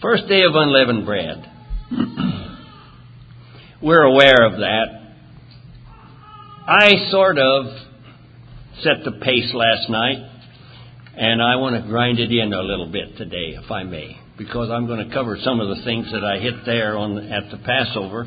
First day of unleavened bread. We're aware of that. I sort of set the pace last night, and I want to grind it in a little bit today, if I may, because I'm going to cover some of the things that I hit there at the Passover.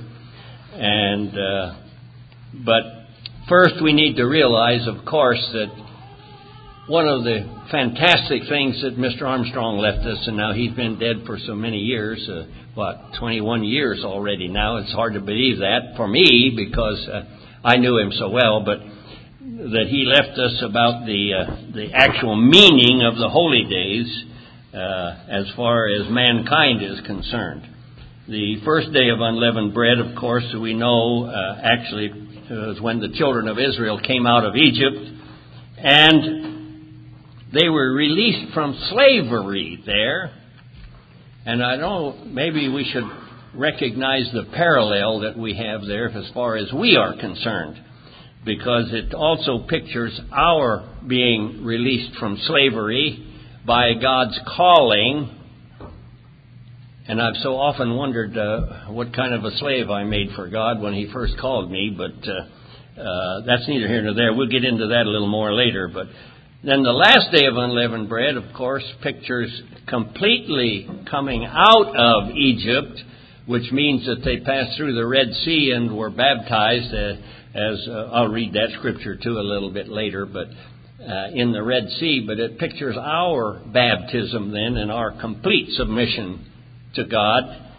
But first we need to realize, of course, that one of the fantastic things that Mr. Armstrong left us, and now he's been dead for so many years, 21 years already now. It's hard to believe that for me because I knew him so well, but that he left us about the actual meaning of the holy days as far as mankind is concerned. The first day of unleavened bread, of course, we know actually was when the children of Israel came out of Egypt, and they were released from slavery there. And I know maybe we should recognize the parallel that we have there as far as we are concerned, because it also pictures our being released from slavery by God's calling. And I've so often wondered what kind of a slave I made for God when He first called me, but that's neither here nor there. We'll get into that a little more later. But then the last day of unleavened bread, of course, pictures completely coming out of Egypt, which means that they passed through the Red Sea and were baptized, I'll read that scripture too a little bit later, but in the Red Sea. But it pictures our baptism then and our complete submission to God.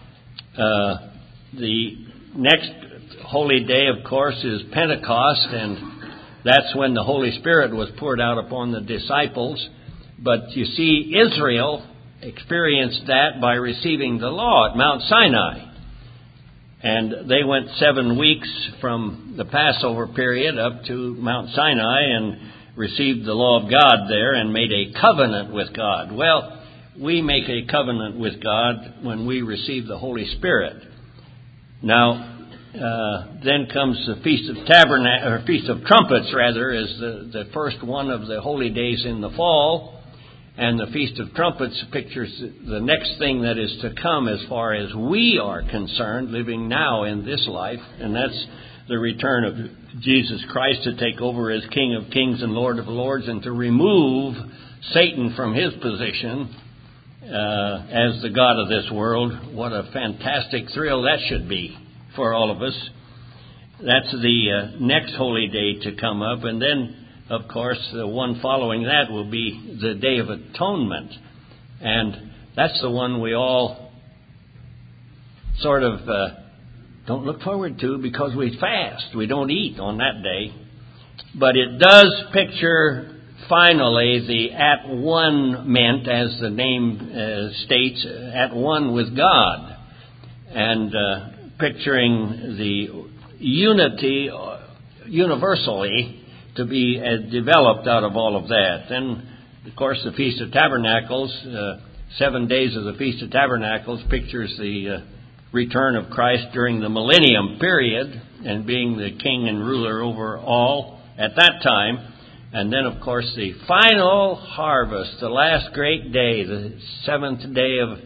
The next holy day, of course, is Pentecost, and that's when the Holy Spirit was poured out upon the disciples. But you see, Israel experienced that by receiving the law at Mount Sinai. And they went 7 weeks from the Passover period up to Mount Sinai and received the law of God there and made a covenant with God. Well, we make a covenant with God when we receive the Holy Spirit. Now, then comes the Feast of Trumpets, rather, is the first one of the holy days in the fall. And the Feast of Trumpets pictures the next thing that is to come as far as we are concerned, living now in this life. And that's the return of Jesus Christ to take over as King of Kings and Lord of Lords and to remove Satan from his position as the God of this world. What a fantastic thrill that should be for all of us. That's the next holy day to come up. And then, of course, the one following that will be the Day of Atonement. And that's the one we all sort of don't look forward to because we fast. We don't eat on that day. But it does picture finally the at one meant, as the name states, at one with God. And picturing the unity universally to be developed out of all of that. Then, of course, the Feast of Tabernacles, 7 days of the Feast of Tabernacles pictures the return of Christ during the millennium period and being the king and ruler over all at that time. And then, of course, the final harvest, the last great day, the seventh of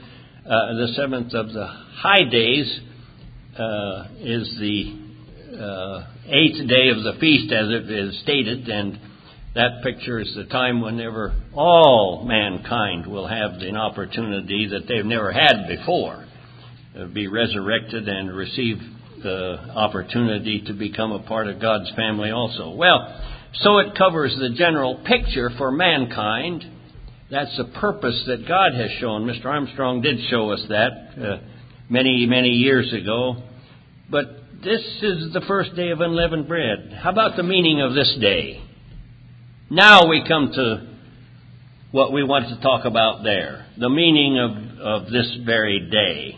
the high days, is the 8th day of the feast, as it is stated, and that pictures the time whenever all mankind will have an opportunity that they've never had before, be resurrected and receive the opportunity to become a part of God's family also. Well, so it covers the general picture for mankind. That's the purpose that God has shown. Mr. Armstrong did show us that many, many years ago. But this is the first day of unleavened bread. How about the meaning of this day? Now we come to what we want to talk about there. The meaning of this very day.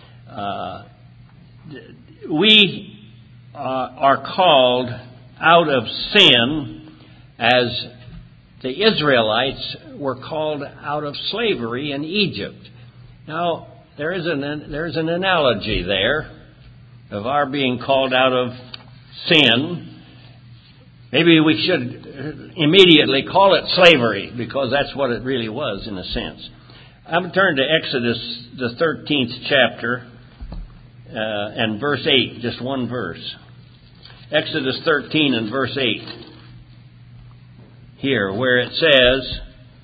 We are called out of sin as the Israelites were called out of slavery in Egypt. Now, there is an analogy there of our being called out of sin. Maybe we should immediately call it slavery, because that's what it really was in a sense. I'm turning to Exodus, the 13th chapter, and verse 8, just one verse. Exodus 13 and verse 8. Here, where it says,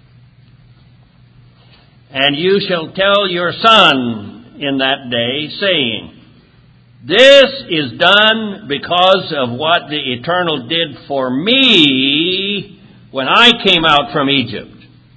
"And you shall tell your son in that day, saying, This is done because of what the Eternal did for me when I came out from Egypt."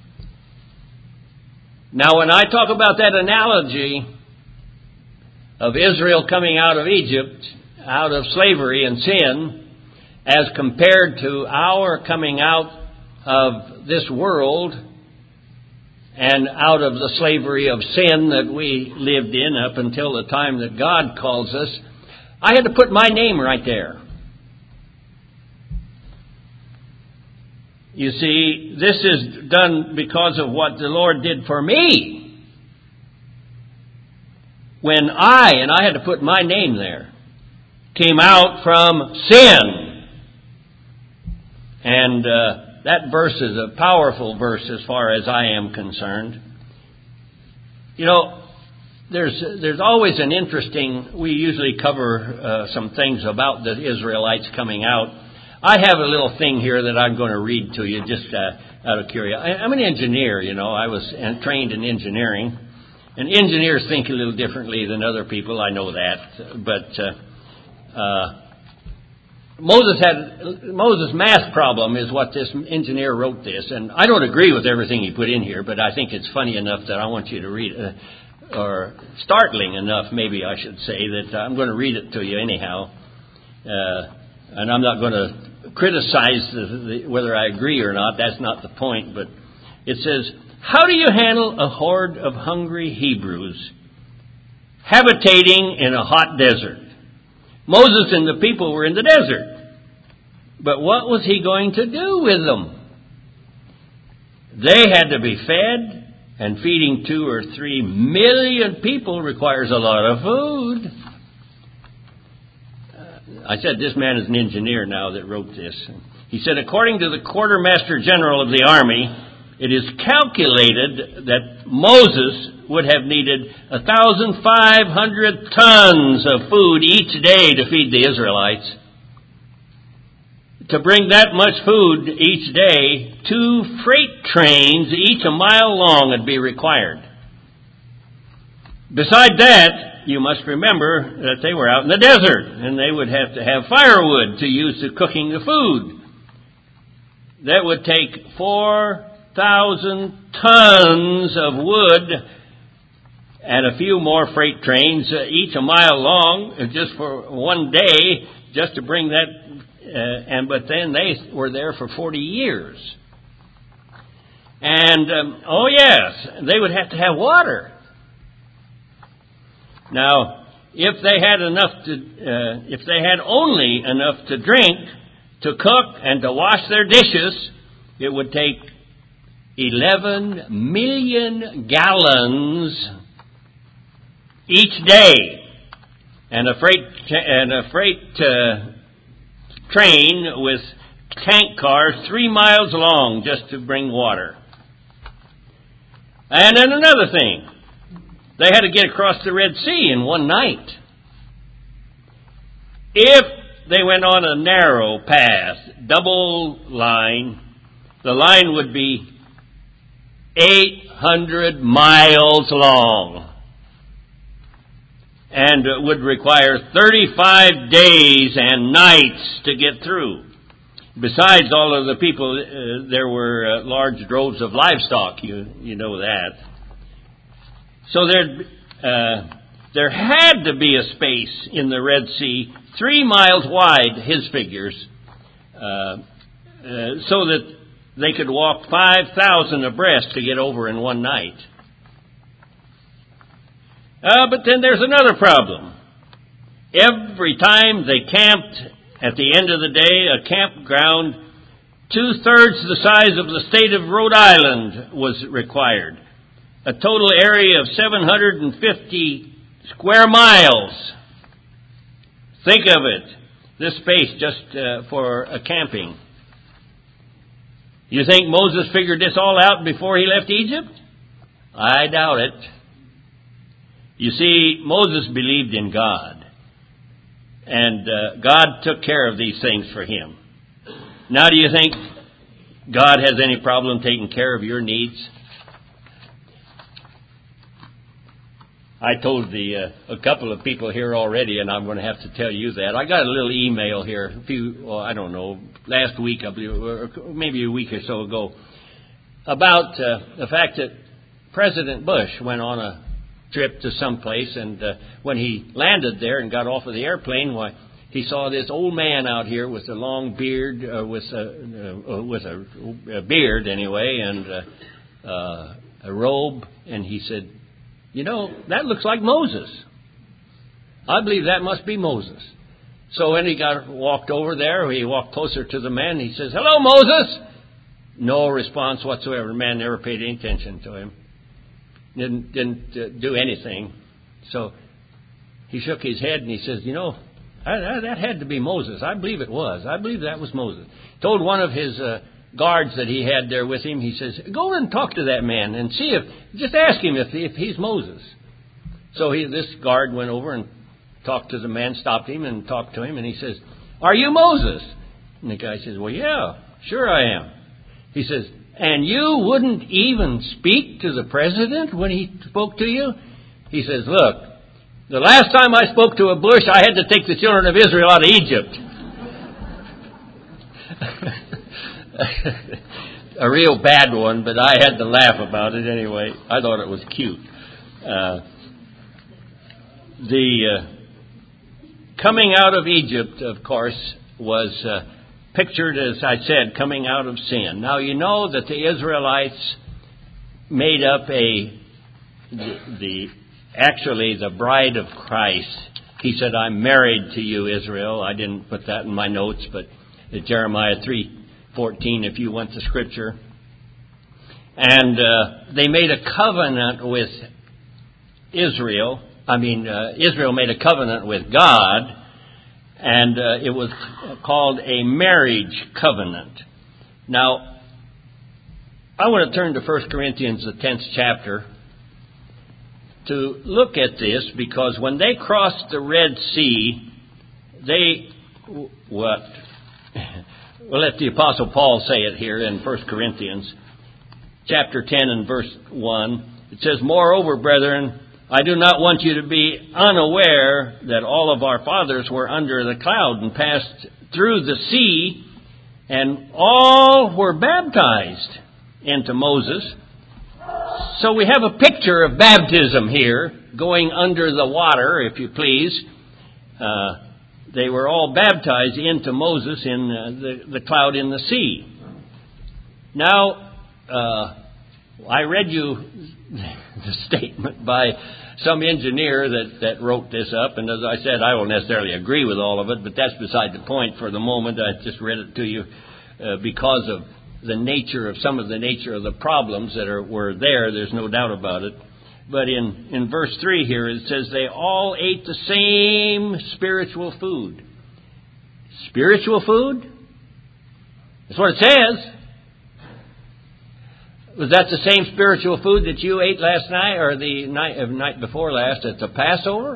Now, when I talk about that analogy of Israel coming out of Egypt, out of slavery and sin, as compared to our coming out of this world and out of the slavery of sin that we lived in up until the time that God calls us, I had to put my name right there. You see, this is done because of what the Lord did for me. When I had to put my name there, came out from sin. And that verse is a powerful verse as far as I am concerned. You know, there's always an interesting, we usually cover some things about the Israelites coming out. I have a little thing here that I'm going to read to you just out of curiosity. I'm an engineer, you know. I was trained in engineering. And engineers think a little differently than other people, I know that. But Moses' math problem is what this engineer wrote this. And I don't agree with everything he put in here, but I think it's funny enough that I want you to read it. Or startling enough, maybe I should say, that I'm going to read it to you anyhow. And I'm not going to criticize whether I agree or not. That's not the point. But it says, "How do you handle a horde of hungry Hebrews habitating in a hot desert?" Moses and the people were in the desert. But what was he going to do with them? They had to be fed, and feeding 2 or 3 million people requires a lot of food. I said this man is an engineer now that wrote this. He said, "According to the quartermaster general of the army, it is calculated that Moses would have needed 1,500 tons of food each day to feed the Israelites. To bring that much food each day, 2 freight trains, each a mile long, would be required. Beside that, you must remember that they were out in the desert, and they would have to have firewood to use to cooking the food. That would take 4,000 tons of wood and a few more freight trains, each a mile long, just for one day, just to bring that. But then they were there for 40 years. And, they would have to have water. Now, if they had only enough to drink, to cook, and to wash their dishes, it would take 11 million gallons each day, and a freight train with tank cars 3 miles long just to bring water. And then another thing. They had to get across the Red Sea in one night. If they went on a narrow path, double line, the line would be 800 miles long and would require 35 days and nights to get through. Besides all of the people, there were large droves of livestock, you know that. So there had to be a space in the Red Sea 3 miles wide, his figures, so that they could walk 5,000 abreast to get over in one night. But then there's another problem. Every time they camped, at the end of the day, a campground 2/3 the size of the state of Rhode Island was required. A total area of 750 square miles. Think of it. This space just for camping. You think Moses figured this all out before he left Egypt? I doubt it. You see, Moses believed in God, and God took care of these things for him. Now, do you think God has any problem taking care of your needs? I told a couple of people here already, and I'm going to have to tell you that. I got a little email here last week, I believe, or maybe a week or so ago, about the fact that President Bush went on a trip to some place, and when he landed there and got off of the airplane, he saw this old man out here with a long beard, with a beard anyway, and a robe, and he said, "You know, that looks like Moses. I believe that must be Moses." So when he walked over there, he walked closer to the man, he says, "Hello, Moses." No response whatsoever. The man never paid any attention to him. Didn't do anything. So he shook his head and he says, "You know, that had to be Moses. I believe it was. I believe that was Moses." Told one of his guards that he had there with him, he says, "Go and talk to that man and just ask him if he's Moses." So this guard went over and talked to the man, stopped him and talked to him, and he says, "Are you Moses?" And the guy says, "Well, yeah, sure I am." He says, "And you wouldn't even speak to the president when he spoke to you?" He says, "Look, the last time I spoke to a Bush, I had to take the children of Israel out of Egypt." A real bad one, but I had to laugh about it anyway. I thought it was cute. The coming out of Egypt, of course, was pictured, as I said, coming out of sin. Now, you know that the Israelites made up the bride of Christ. He said, "I'm married to you, Israel." I didn't put that in my notes, but Jeremiah 3:14, if you went to Scripture. And they made a covenant with Israel. Israel made a covenant with God, and it was called a marriage covenant. Now, I want to turn to 1 Corinthians, the 10th chapter, to look at this, because when they crossed the Red Sea, We'll let the Apostle Paul say it here in 1 Corinthians, chapter 10 and verse 1. It says, "Moreover, brethren, I do not want you to be unaware that all of our fathers were under the cloud and passed through the sea, and all were baptized into Moses." So we have a picture of baptism here, going under the water, if you please. They were all baptized into Moses in the cloud in the sea. Now, I read you the statement by some engineer that wrote this up, and as I said, I don't necessarily agree with all of it, but that's beside the point for the moment. I just read it to you because of some of the nature of the problems that were there. There's no doubt about it. But in verse 3 here, it says they all ate the same spiritual food. Spiritual food? That's what it says. Was that the same spiritual food that you ate last night or the night before last at the Passover?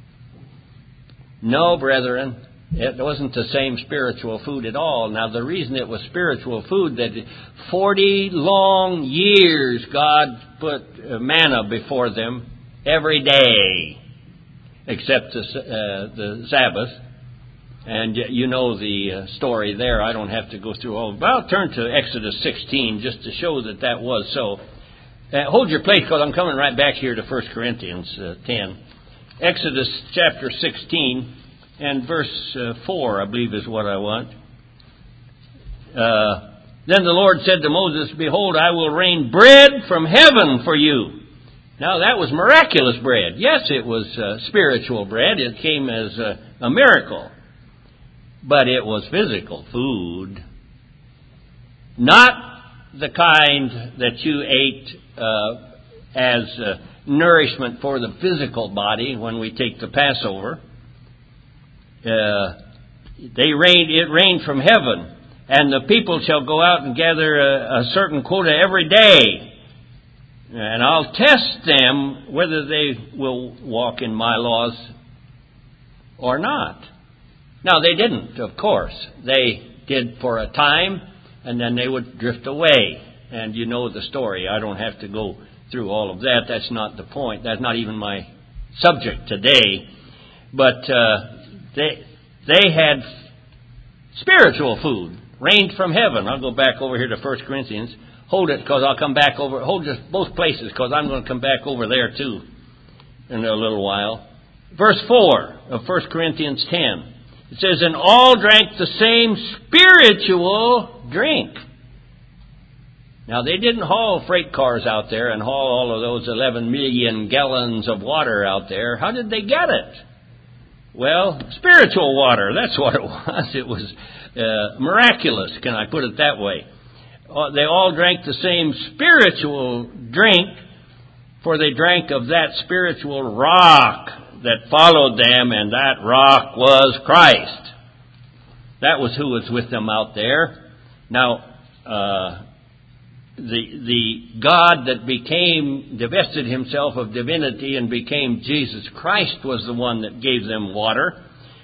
No, brethren. It wasn't the same spiritual food at all. Now, the reason it was spiritual food, that 40 long years God put manna before them every day, except the Sabbath. And you know the story there. I don't have to go through all of it. But I'll turn to Exodus 16 just to show that was so. Hold your place, because I'm coming right back here to 1 Corinthians 10. Exodus chapter 16. And verse 4, I believe, is what I want. Then the Lord said to Moses, "Behold, I will rain bread from heaven for you." Now, that was miraculous bread. Yes, it was spiritual bread. It came as a miracle. But it was physical food. Not the kind that you ate as nourishment for the physical body when we take the Passover. It rained from heaven, and the people shall go out and gather a certain quota every day. And I'll test them whether they will walk in my laws or not. Now, they didn't, of course. They did for a time, and then they would drift away. And you know the story. I don't have to go through all of that. That's not the point. That's not even my subject today. But they had spiritual food, rained from heaven. I'll go back over here to 1 Corinthians. Hold it, because I'll come back over. Hold just both places, because I'm going to come back over there too in a little while. Verse 4 of 1 Corinthians 10. It says, and all drank the same spiritual drink. Now, they didn't haul freight cars out there and haul all of those 11 million gallons of water out there. How did they get it? Well, spiritual water, that's what it was. It was miraculous, can I put it that way? They all drank the same spiritual drink, for they drank of that spiritual rock that followed them, and that rock was Christ. That was who was with them out there. Now, the God that divested himself of divinity and became Jesus Christ was the one that gave them water.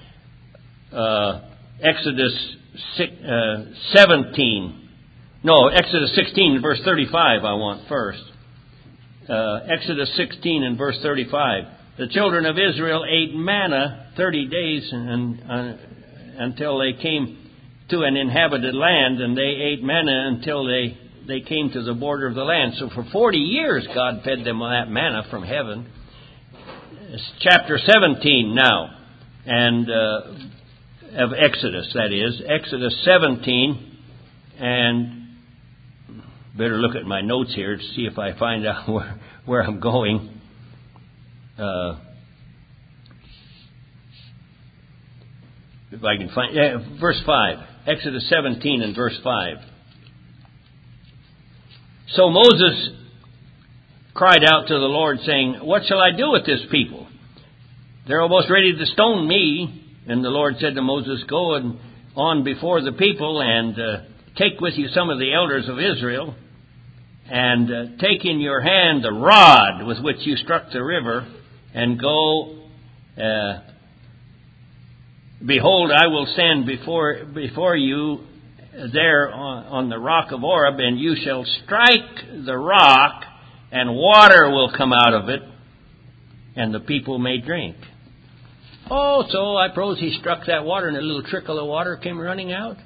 Exodus 16, verse 35 I want first. Exodus 16 and verse 35. The children of Israel ate manna 30 days until they came to an inhabited land, and they ate manna until they came to the border of the land. So for 40 years God fed them that manna from heaven. It's chapter 17 now, and of Exodus, that is. Exodus 17, and better look at my notes here to see if I find out where I'm going. If I can find... verse 5. Exodus 17 and verse 5. So Moses cried out to the Lord, saying, what shall I do with this people? They're almost ready to stone me. And the Lord said to Moses, go on before the people and take with you some of the elders of Israel, and take in your hand the rod with which you struck the river, and go, behold, I will stand before you there on the rock of Oreb, and you shall strike the rock, and water will come out of it, and the people may drink. Oh, so I suppose he struck that water, and a little trickle of water came running out?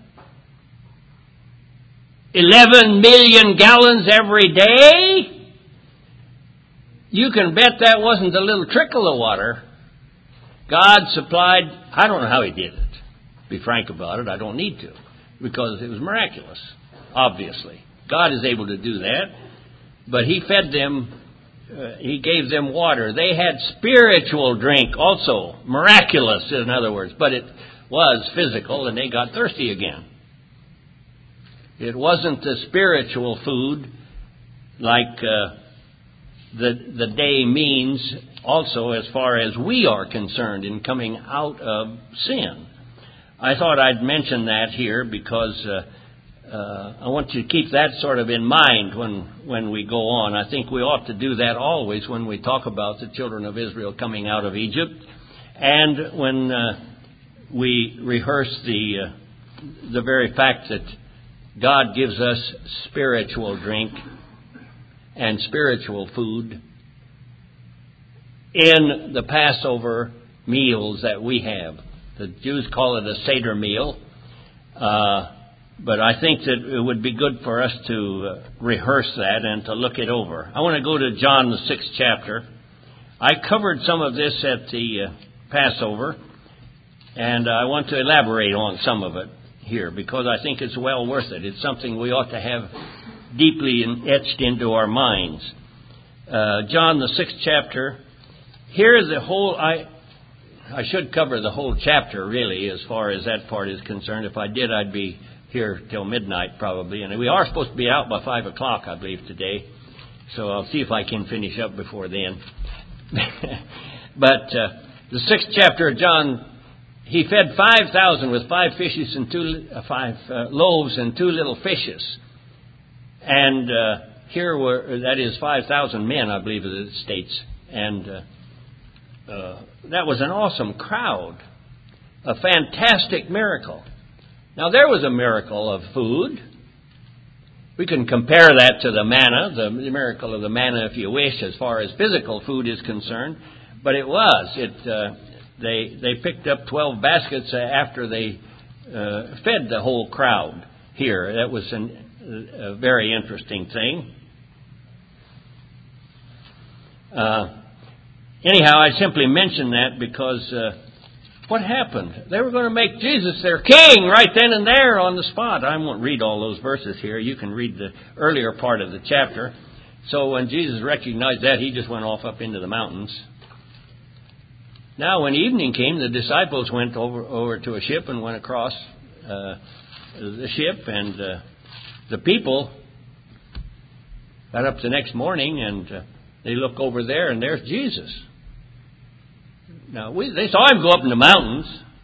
11 million gallons every day? You can bet that wasn't a little trickle of water. God supplied, I don't know how he did it. Be frank about it, I don't need to. Because it was miraculous, obviously. God is able to do that. But he fed them, he gave them water. They had spiritual drink also, miraculous in other words. But it was physical, and they got thirsty again. It wasn't the spiritual food like the day means also as far as we are concerned in coming out of sin. I thought I'd mention that here because I want you to keep that sort of in mind when we go on. I think we ought to do that always when we talk about the children of Israel coming out of Egypt, and when we rehearse the very fact that God gives us spiritual drink and spiritual food in the Passover meals that we have. The Jews call it a Seder meal, but I think that it would be good for us to rehearse that and to look it over. I want to go to John the 6th chapter. I covered some of this at the Passover, and I want to elaborate on some of it here because I think it's well worth it. It's something we ought to have deeply etched into our minds. John the 6th chapter. Here the whole... I should cover the whole chapter, really, as far as that part is concerned. If I did, I'd be here till midnight, probably. And we are supposed to be out by 5 o'clock, I believe, today. So I'll see if I can finish up before then. But the 6th chapter of John, he fed 5,000 with 5 loaves and 2 little fishes. And here were, that is 5,000 men, I believe it states. And that was an awesome crowd. A fantastic miracle. Now, there was a miracle of food. We can compare that to the manna, the miracle of the manna, if you wish, as far as physical food is concerned. But it was. They picked up 12 baskets after they fed the whole crowd here. That was a very interesting thing. Anyhow, I simply mention that because what happened? They were going to make Jesus their king right then and there on the spot. I won't read all those verses here. You can read the earlier part of the chapter. So when Jesus recognized that, he just went off up into the mountains. Now, when evening came, the disciples went over to a ship and went across the ship, and the people got up the next morning, and they look over there, and there's Jesus. Now, they saw him go up in the mountains,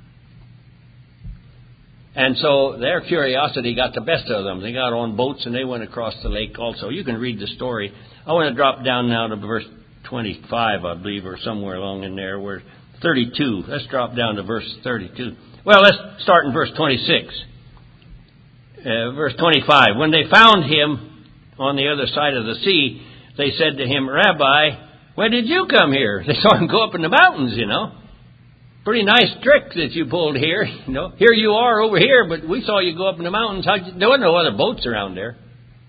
and so their curiosity got the best of them. They got on boats, and they went across the lake also. You can read the story. I want to drop down now to verse 25, I believe, or somewhere along in there, where 32. Let's drop down to verse 32. Well, let's start in verse 26. Verse 25. When they found him on the other side of the sea, they said to him, Rabbi, when did you come here? They saw him go up in the mountains, you know. Pretty nice trick that you pulled here. You know, here you are over here, but we saw you go up in the mountains. There were no other boats around there,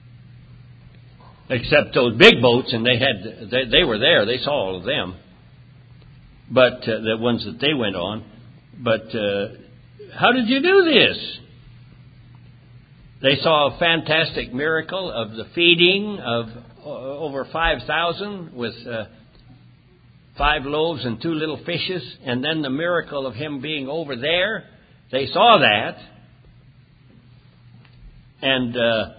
except those big boats, and they were there. They saw all of them, but the ones that they went on. But how did you do this? They saw a fantastic miracle of the feeding of over 5,000 with 5 loaves and 2 little fishes, and then the miracle of him being over there. They saw that, and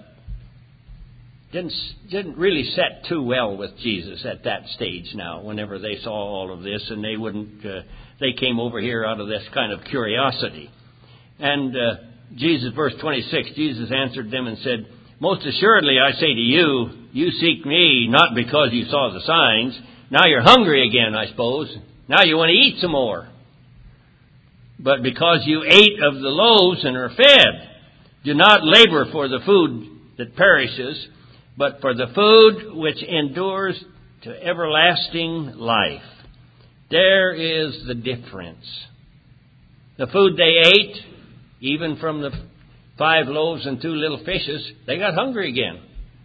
didn't really set too well with Jesus at that stage. Now, whenever they saw all of this, and they came over here out of this kind of curiosity. And Jesus, verse 26, Jesus answered them and said, Most assuredly I say to you, you seek me not because you saw the signs. Now you're hungry again, I suppose. Now you want to eat some more. But because you ate of the loaves and are fed, do not labor for the food that perishes, but for the food which endures to everlasting life. There is the difference. The food they ate, even from the 5 loaves and 2 little fishes, they got hungry again.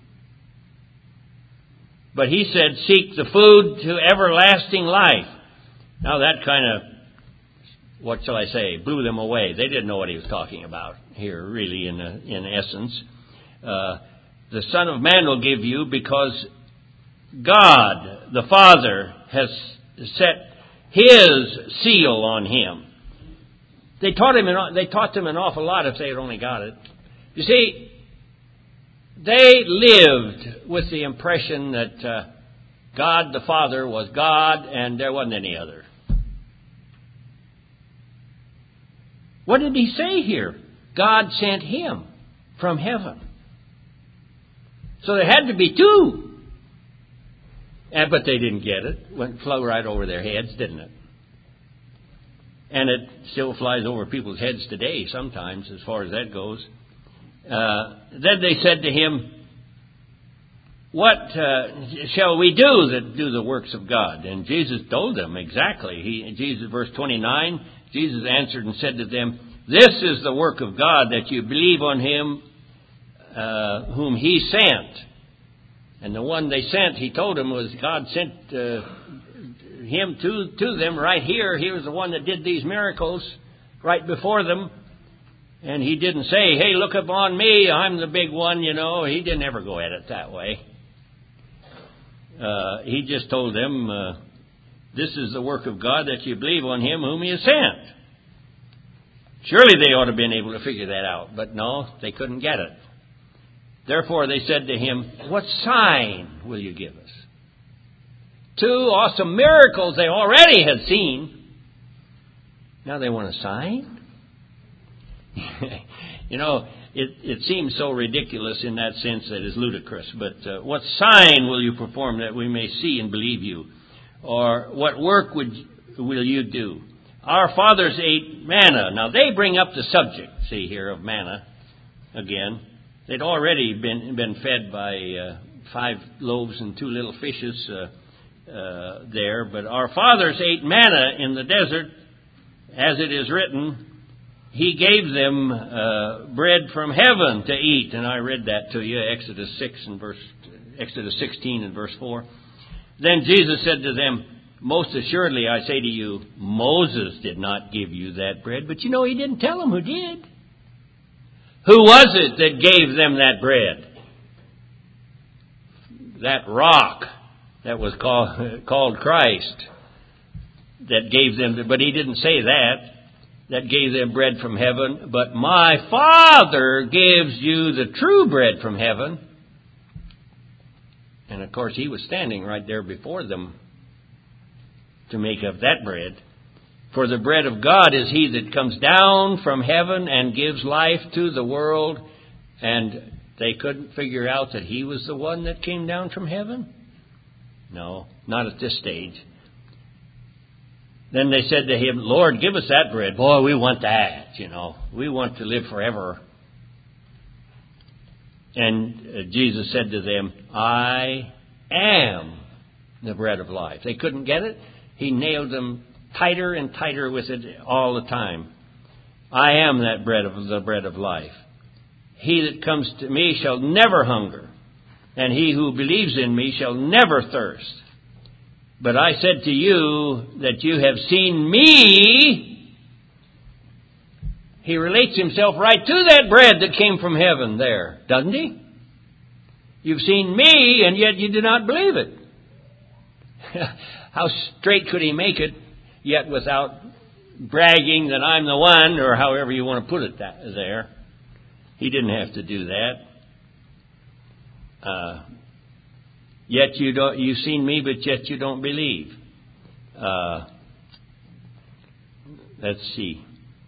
But he said, seek the food to everlasting life. Now that kind of, what shall I say, blew them away. They didn't know what he was talking about here, really, in essence. The Son of Man will give you because God, the Father, has set His seal on Him. They taught them an awful lot if they had only got it. You see, they lived with the impression that God the Father was God and there wasn't any other. What did he say here? God sent him from heaven. So there had to be 2. But they didn't get it. Flew right over their heads, didn't it? And it still flies over people's heads today sometimes, as far as that goes. Then they said to him, what shall we do that do the works of God? And Jesus told them exactly. Jesus, verse 29, Jesus answered and said to them, This is the work of God, that you believe on Him whom He sent. And the one they sent, He told them, was God sent Him to them right here. He was the one that did these miracles right before them. And He didn't say, hey, look upon me, I'm the big one, you know. He didn't ever go at it that way. He just told them, this is the work of God, that you believe on Him whom He has sent. Surely they ought to have been able to figure that out. But no, they couldn't get it. Therefore they said to Him, what sign will you give us? 2 awesome miracles they already had seen. Now they want a sign? You know, it seems so ridiculous in that sense that it's ludicrous. But what sign will you perform that we may see and believe you? Or what work will you do? Our fathers ate manna. Now they bring up the subject, see here, of manna again. They'd already been fed by 5 loaves and 2 little fishes there. But our fathers ate manna in the desert, as it is written, He gave them bread from heaven to eat. And I read that to you, Exodus 16 and verse 4. Then Jesus said to them, Most assuredly I say to you, Moses did not give you that bread. But you know, he didn't tell them who did. Who was it that gave them that bread? That rock that was called Christ that gave them, but he didn't say that gave them bread from heaven. But my Father gives you the true bread from heaven. And of course he was standing right there before them to make up that bread. For the bread of God is he that comes down from heaven and gives life to the world. And they couldn't figure out that he was the one that came down from heaven? No, not at this stage. Then they said to him, Lord, give us that bread. Boy, we want that, We want to live forever. And Jesus said to them, I am the bread of life. They couldn't get it. He nailed them tighter and tighter with it all the time. I am that the bread of life. He that comes to me shall never hunger, and he who believes in me shall never thirst. But I said to you that you have seen me. He relates himself right to that bread that came from heaven there, doesn't he? You've seen me, and yet you do not believe it. How straight could he make it, yet without bragging that I'm the one, or however you want to put it there. He didn't have to do that. Yet you've seen me, but yet you don't believe. Let's see.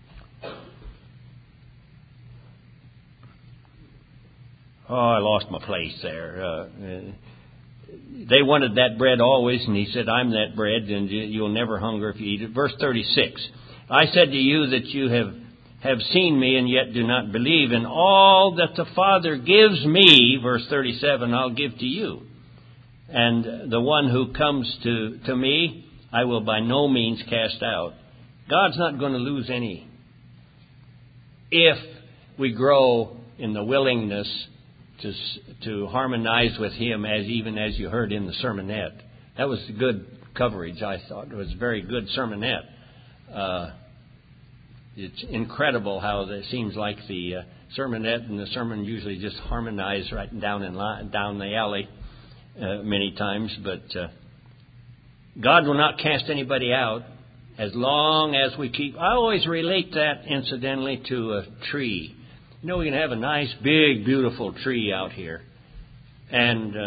Oh, I lost my place there. They wanted that bread always, and he said, I'm that bread, and you'll never hunger if you eat it. Verse 36, I said to you that you have seen me, and yet do not believe. And all that the Father gives me, verse 37, I'll give to you. And the one who comes to me, I will by no means cast out. God's not going to lose any if we grow in the willingness to harmonize with him, even as you heard in the sermonette. That was good coverage, I thought. It was a very good sermonette. It's incredible how it seems like the sermonette and the sermon usually just harmonize right down the alley many times. But God will not cast anybody out as long as we keep. I always relate that, incidentally, to a tree. We can have a nice, big, beautiful tree out here. And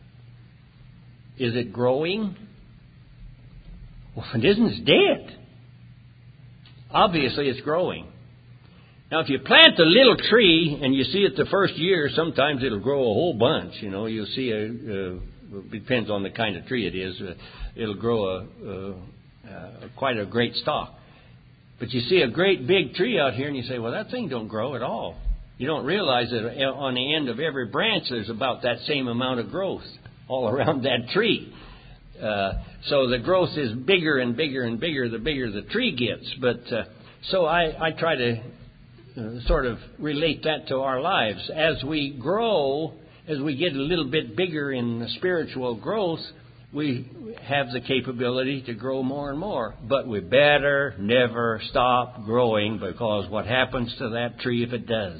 is it growing? Well, if it isn't, it's dead. Obviously, it's growing. Now, if you plant a little tree and you see it the first year, sometimes it'll grow a whole bunch. You'll see it depends on the kind of tree it is. It'll grow quite a great stalk. But you see a great big tree out here and you say, well, that thing don't grow at all. You don't realize that on the end of every branch there's about that same amount of growth all around that tree. So the growth is bigger and bigger and bigger the bigger the tree gets. But so I try to sort of relate that to our lives. As we grow, as we get a little bit bigger in the spiritual growth, we have the capability to grow more and more. But we better never stop growing, because what happens to that tree if it does?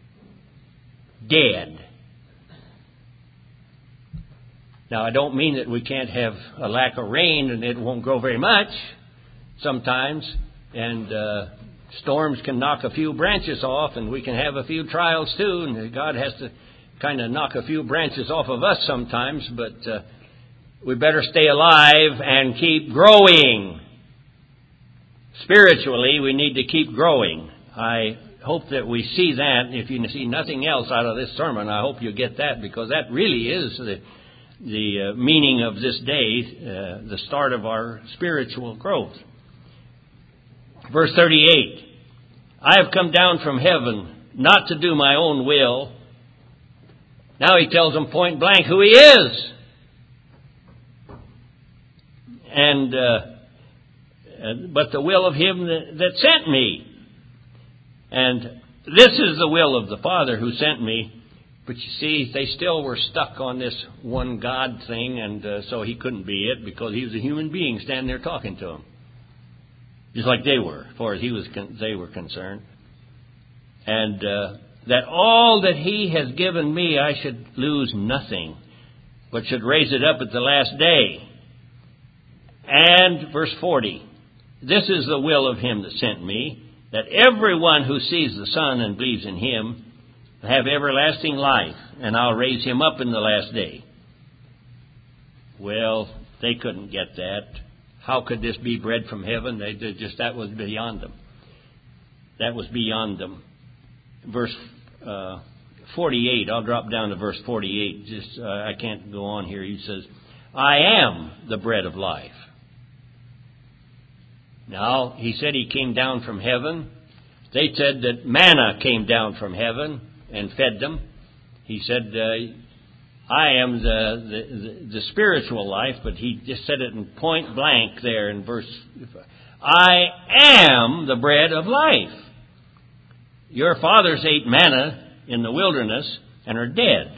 Dead. Now, I don't mean that we can't have a lack of rain and it won't grow very much sometimes. And storms can knock a few branches off, and we can have a few trials too. And God has to kind of knock a few branches off of us sometimes. But we better stay alive and keep growing. Spiritually, we need to keep growing. I hope that we see that. If you see nothing else out of this sermon, I hope you get that, because that really is the meaning of this day, the start of our spiritual growth. Verse 38, I have come down from heaven not to do my own will. Now he tells them point blank who he is. But the will of him that sent me. And this is the will of the Father who sent me. But you see, they still were stuck on this one God thing, and so he couldn't be it, because he was a human being standing there talking to them. Just like they were, as far as they were concerned. And that all that he has given me, I should lose nothing, but should raise it up at the last day. And verse 40, this is the will of him that sent me, that everyone who sees the Son and believes in him have everlasting life, and I'll raise him up in the last day. Well, they couldn't get that. How could this be bread from heaven? That was beyond them. That was beyond them. Verse 48, I'll drop down to verse 48. I can't go on here. He says, I am the bread of life. Now, he said he came down from heaven. They said that manna came down from heaven and fed them. He said, I am the spiritual life, but he just said it in point blank there in verse. I am the bread of life. Your fathers ate manna in the wilderness and are dead.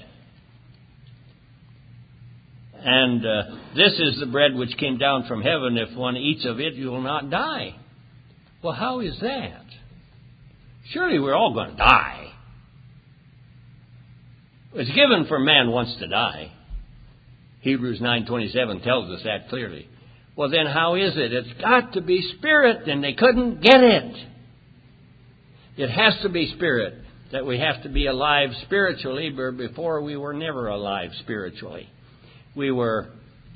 And this is the bread which came down from heaven. If one eats of it, you will not die. Well, how is that? Surely we're all going to die. It's given for man once to die. Hebrews 9:27 tells us that clearly. Well, then how is it? It's got to be spirit, and they couldn't get it. It has to be spirit, that we have to be alive spiritually, but before we were never alive spiritually. We were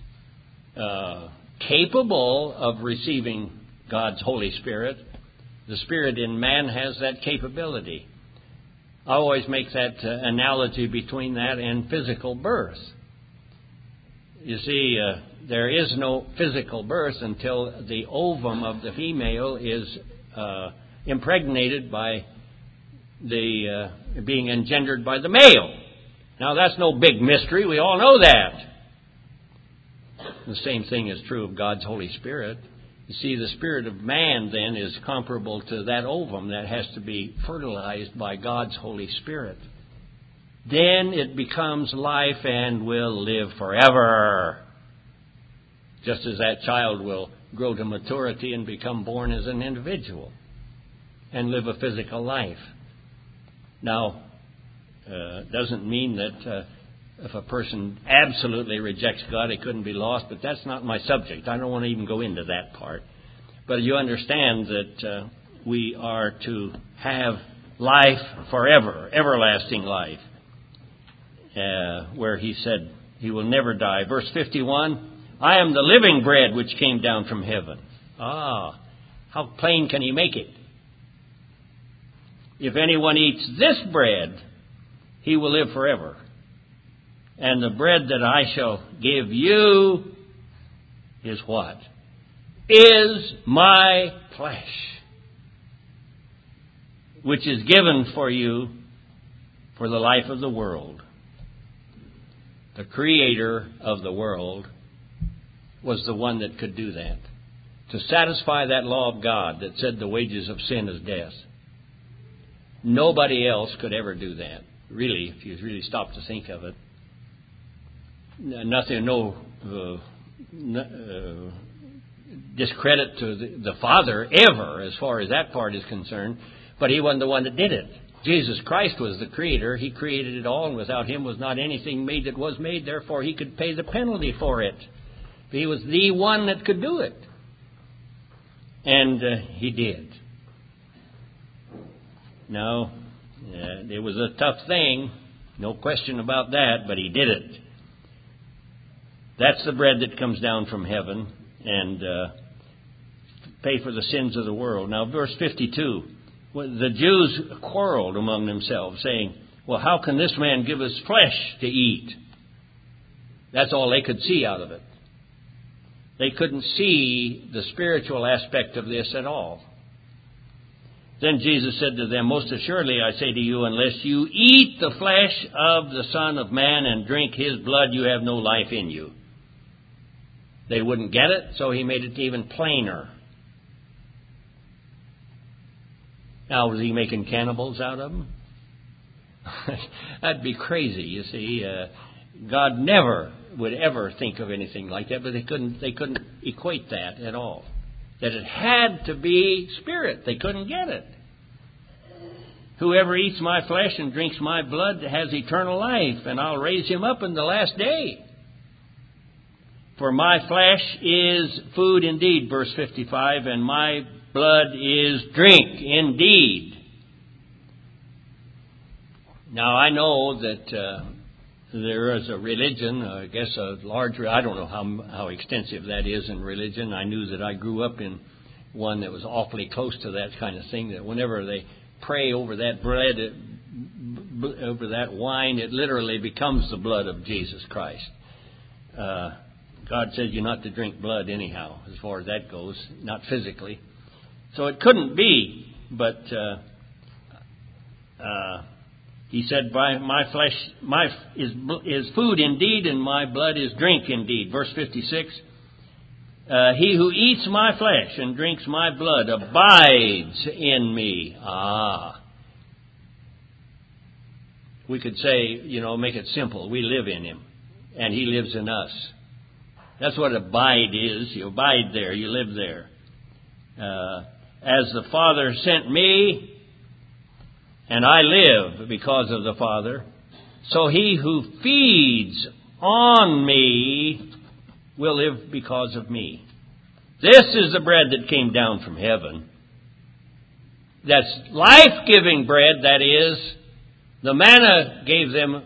capable of receiving God's Holy Spirit. The Spirit in man has that capability. I always make that analogy between that and physical birth. You see, there is no physical birth until the ovum of the female is impregnated by the being engendered by the male. Now, that's no big mystery. We all know that. The same thing is true of God's Holy Spirit. You see, the spirit of man, then, is comparable to that ovum that has to be fertilized by God's Holy Spirit. Then it becomes life and will live forever. Just as that child will grow to maturity and become born as an individual and live a physical life. Now, doesn't mean that if a person absolutely rejects God, it couldn't be lost, but that's not my subject. I don't want to even go into that part. But you understand that we are to have life forever, everlasting life, where he said he will never die. Verse 51, I am the living bread which came down from heaven. How plain can he make it? If anyone eats this bread, he will live forever. And the bread that I shall give you is what? Is my flesh, which is given for you for the life of the world. The Creator of the world was the one that could do that. To satisfy that law of God that said the wages of sin is death. Nobody else could ever do that. Really, if you really stop to think of it. Nothing, no discredit to the Father ever, as far as that part is concerned. But He wasn't the one that did it. Jesus Christ was the Creator. He created it all, and without Him was not anything made that was made. Therefore, He could pay the penalty for it. He was the one that could do it. And He did. Now, it was a tough thing. No question about that, but He did it. That's the bread that comes down from heaven and pay for the sins of the world. Now, verse 52. the Jews quarreled among themselves, saying, well, how can this man give us flesh to eat? That's all they could see out of it. They couldn't see the spiritual aspect of this at all. Then Jesus said to them, most assuredly I say to you, unless you eat the flesh of the Son of Man and drink his blood, you have no life in you. They wouldn't get it, so he made it even plainer. Now, was he making cannibals out of them? That'd be crazy, you see. God never would ever think of anything like that, but they couldn't equate that at all. That it had to be spirit. They couldn't get it. Whoever eats my flesh and drinks my blood has eternal life, and I'll raise him up in the last day. For my flesh is food indeed, verse 55, and my blood is drink indeed. Now, I know that there is a religion, I guess a larger, I don't know how extensive that is in religion. I knew that I grew up in one that was awfully close to that kind of thing, that whenever they pray over that bread, over that wine, it literally becomes the blood of Jesus Christ. God says you're not to drink blood anyhow, as far as that goes, not physically. So it couldn't be, but he said, my flesh is food indeed, and my blood is drink indeed. Verse 56, he who eats my flesh and drinks my blood abides in me. We could say, make it simple. We live in him, and he lives in us. That's what abide is. You abide there. You live there. As the Father sent me, and I live because of the Father, so he who feeds on me will live because of me. This is the bread that came down from heaven. That's life-giving bread, that is. The manna gave them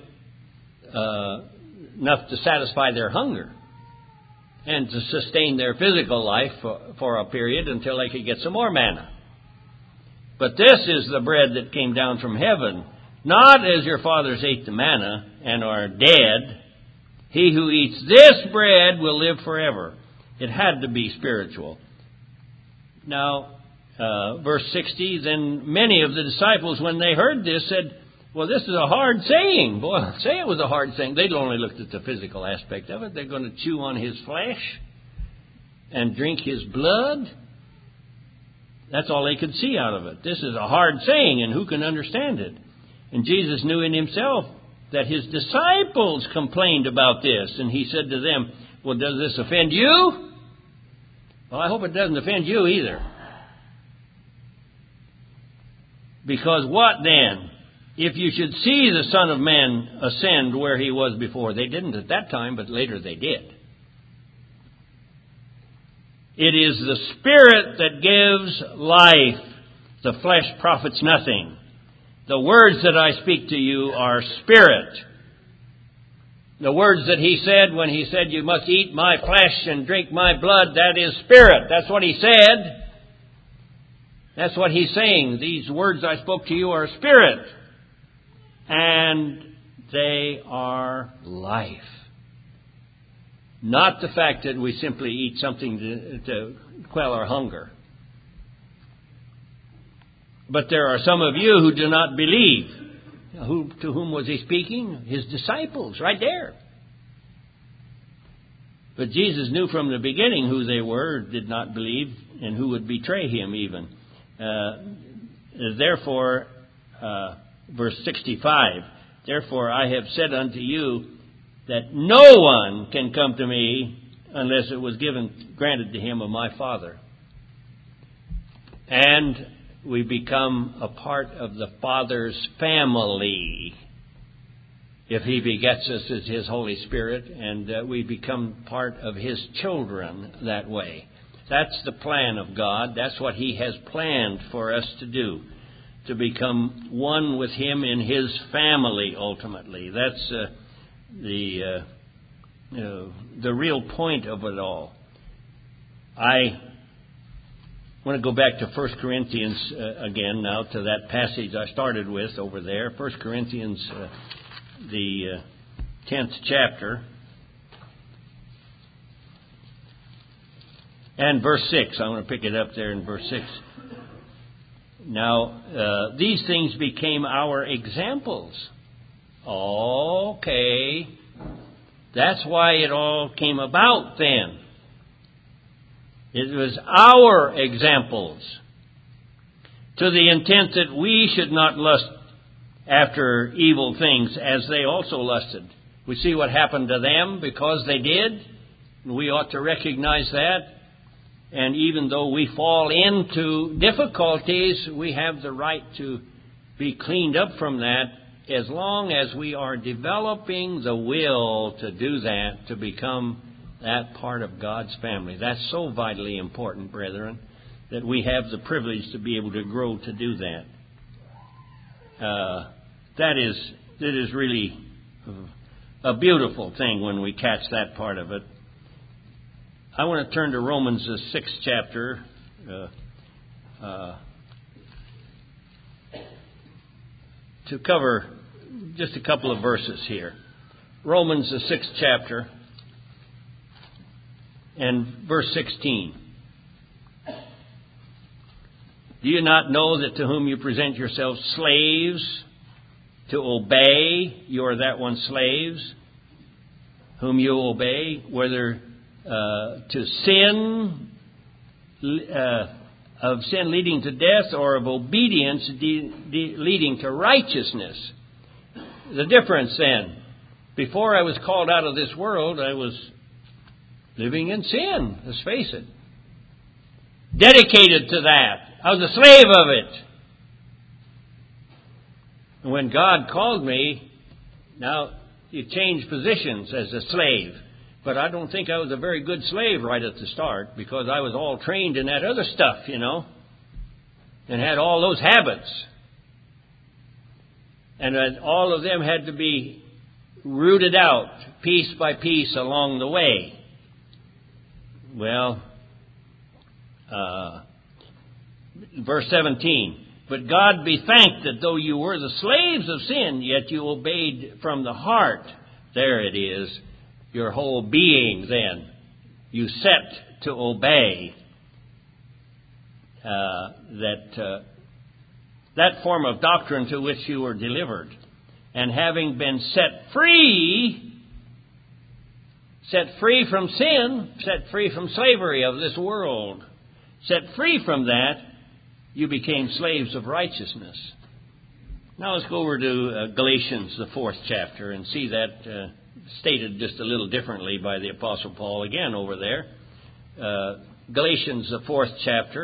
enough to satisfy their hunger and to sustain their physical life for a period until they could get some more manna. But this is the bread that came down from heaven, not as your fathers ate the manna and are dead. He who eats this bread will live forever. It had to be spiritual. Now, verse 60, then many of the disciples, when they heard this, said, well, this is a hard saying. Boy, say it was a hard saying. They'd only looked at the physical aspect of it. They're going to chew on his flesh and drink his blood. That's all they could see out of it. This is a hard saying, and who can understand it? And Jesus knew in himself that his disciples complained about this. And he said to them, well, does this offend you? Well, I hope it doesn't offend you either. Because what then? If you should see the Son of Man ascend where he was before. They didn't at that time, but later they did. It is the Spirit that gives life. The flesh profits nothing. The words that I speak to you are spirit. The words that he said when he said, you must eat my flesh and drink my blood, that is spirit. That's what he said. That's what he's saying. These words I spoke to you are spirit. And they are life. Not the fact that we simply eat something to quell our hunger. But there are some of you who do not believe. To whom was he speaking? His disciples, right there. But Jesus knew from the beginning who they were, did not believe, and who would betray him even. Therefore, verse 65, therefore I have said unto you that no one can come to me unless it was granted to him of my Father. And we become a part of the Father's family if he begets us as his Holy Spirit, and we become part of his children that way. That's the plan of God. That's what he has planned for us to do, to become one with him in his family ultimately. That's the real point of it all. I I want to go back to 1 Corinthians again now, to that passage I started with over there. 1 Corinthians, the 10th chapter. And verse 6. I want to pick it up there in verse 6. Now, these things became our examples. Okay. That's why it all came about then. It was our examples, to the intent that we should not lust after evil things as they also lusted. We see what happened to them because they did. We ought to recognize that. And even though we fall into difficulties, we have the right to be cleaned up from that, as long as we are developing the will to do that, to become that part of God's family. That's so vitally important, brethren, that we have the privilege to be able to grow to do that. That is really a beautiful thing when we catch that part of it. I want to turn to Romans, the 6th chapter, to cover just a couple of verses here. Romans, the 6th chapter, and verse 16. Do you not know that to whom you present yourselves slaves to obey, you are that one slaves, whom you obey, whether to sin, of sin leading to death, or of obedience leading to righteousness. The difference then, before I was called out of this world, I was living in sin, let's face it. Dedicated to that. I was a slave of it. And when God called me, now you change positions as a slave. But I don't think I was a very good slave right at the start, because I was all trained in that other stuff, and had all those habits. And all of them had to be rooted out piece by piece along the way. Well, verse 17. But God be thanked that though you were the slaves of sin, yet you obeyed from the heart. There it is. Your whole being then. You set to obey. That form of doctrine to which you were delivered. And having been set free from sin, set free from slavery of this world, set free from that, you became slaves of righteousness. Now let's go over to Galatians, the 4th chapter, and see that stated just a little differently by the Apostle Paul again over there. Galatians, the 4th chapter.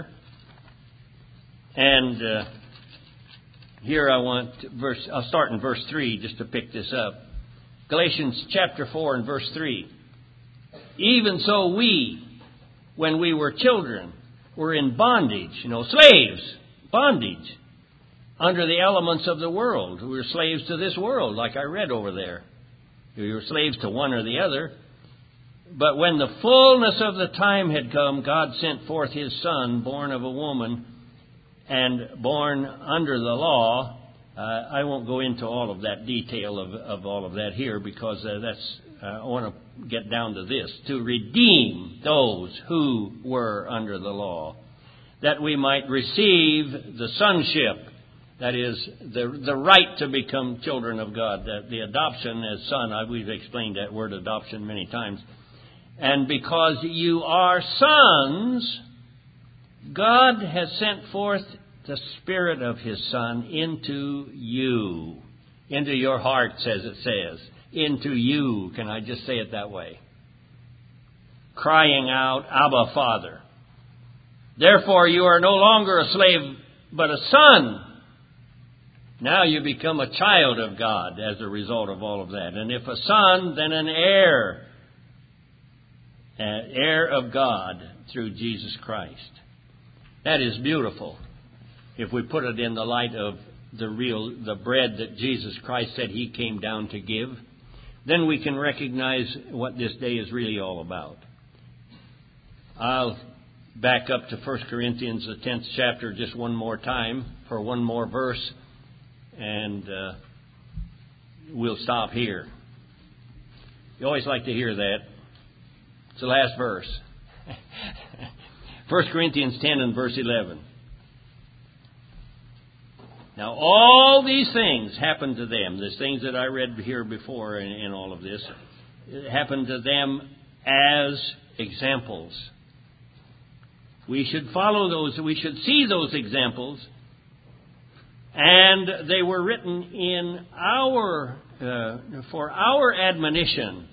And here I'll start in verse 3 just to pick this up. Galatians chapter 4 and verse 3. Even so we, when we were children, were in bondage, slaves, bondage, under the elements of the world. We were slaves to this world, like I read over there. We were slaves to one or the other. But when the fullness of the time had come, God sent forth His Son, born of a woman, and born under the law. I won't go into all of that detail of all of that here, because I want to get down to this. To redeem those who were under the law, that we might receive the sonship, that is, the right to become children of God, the adoption as son. We've explained that word adoption many times. And because you are sons, God has sent forth the Spirit of His Son into you, into your hearts, as it says, into you. Can I just say it that way? Crying out, Abba, Father. Therefore, you are no longer a slave, but a son. Now you become a child of God as a result of all of that. And if a son, then an heir of God through Jesus Christ. That is beautiful. If we put it in the light of the bread that Jesus Christ said He came down to give, then we can recognize what this day is really all about. I'll back up to 1 Corinthians, the 10th chapter, just one more time for one more verse, and we'll stop here. You always like to hear that. It's the last verse. 1 Corinthians 10 and verse 11. Now, all these things happened to them, the things that I read here before in all of this, happened to them as examples. We should follow those, we should see those examples, and they were written in for our admonition,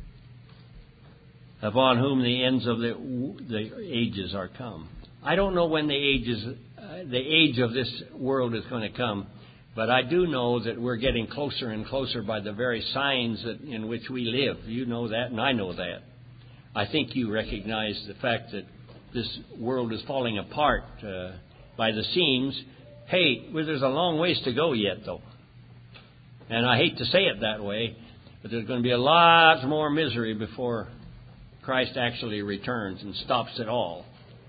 upon whom the ends of the ages are come. I don't know when the age of this world is going to come, but I do know that we're getting closer and closer by the very signs in which we live. You know that, and I know that. I think you recognize the fact that this world is falling apart by the seams. Hey, well, there's a long ways to go yet, though. And I hate to say it that way, but there's going to be a lot more misery before Christ actually returns and stops it all.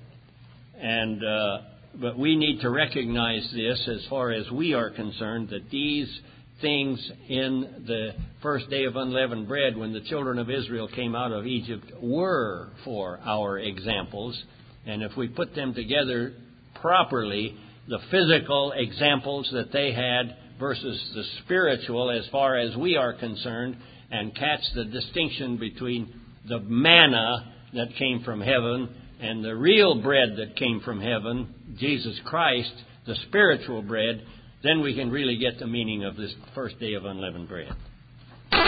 But we need to recognize this as far as we are concerned, that these things in the first day of unleavened bread, when the children of Israel came out of Egypt, were for our examples. And if we put them together properly, the physical examples that they had versus the spiritual as far as we are concerned, and catch the distinction between the manna that came from heaven and the real bread that came from heaven, Jesus Christ, the spiritual bread, then we can really get the meaning of this first day of unleavened bread.